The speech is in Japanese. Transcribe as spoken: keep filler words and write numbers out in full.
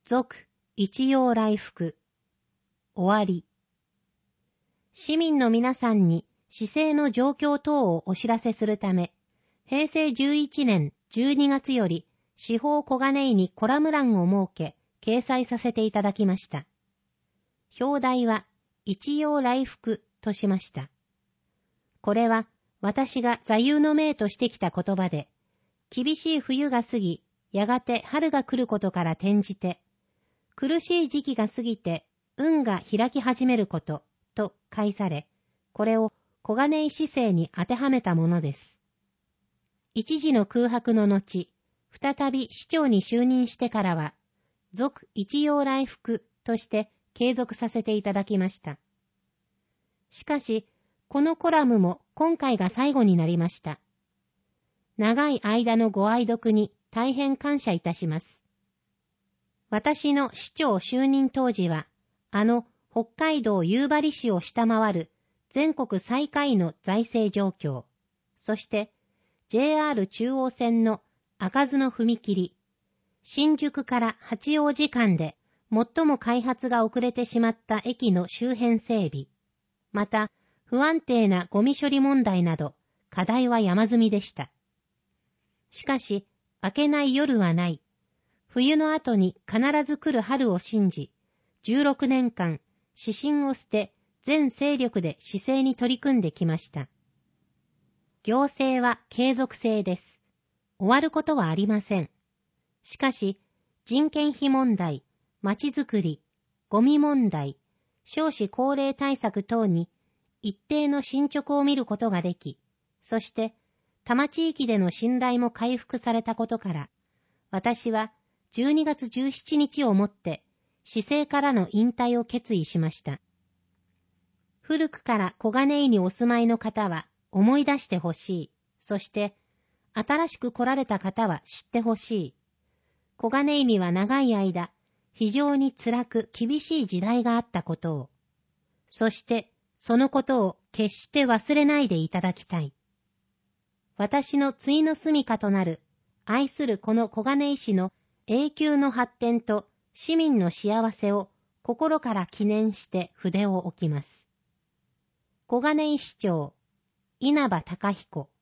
続一陽来復。終わり。市民の皆さんに市政の状況等をお知らせするため、へいせいじゅういちねんじゅうにがつより司法小金井にコラム欄を設け、掲載させていただきました。表題は一陽来復としました。これは私が座右の銘としてきた言葉で、厳しい冬が過ぎ、やがて春が来ることから転じて、苦しい時期が過ぎて運が開き始めることと解され、これを小金井市政に当てはめたものです。一時の空白の後、再び市長に就任してからは、続一陽来復として継続させていただきました。しかし、このコラムも今回が最後になりました。長い間のご愛読に大変感謝いたします。私の市長就任当時は、あの北海道夕張市を下回る全国最下位の財政状況、そして ジェイアール 中央線の開かずの踏切、新宿から八王子間で最も開発が遅れてしまった駅の周辺整備、また不安定なゴミ処理問題など課題は山積みでした。しかし、明けない夜はない。冬の後に必ず来る春を信じ、じゅうろくねんかん指針を捨て全勢力で市政に取り組んできました。行政は継続性です。終わることはありません。しかし、人件費問題、まちづくり、ゴミ問題、少子高齢対策等に一定の進捗を見ることができ、そして多摩地域での信頼も回復されたことから、私はじゅうにがつじゅうしちにちをもって市政からの引退を決意しました。古くから小金井にお住まいの方は思い出してほしい。そして新しく来られた方は知ってほしい。小金井には長い間非常に辛く厳しい時代があったことを、そしてそのことを決して忘れないでいただきたい。私の終の住処となる愛するこの小金井市の永久の発展と市民の幸せを心から記念して筆を置きます。小金井市長、稲葉隆彦。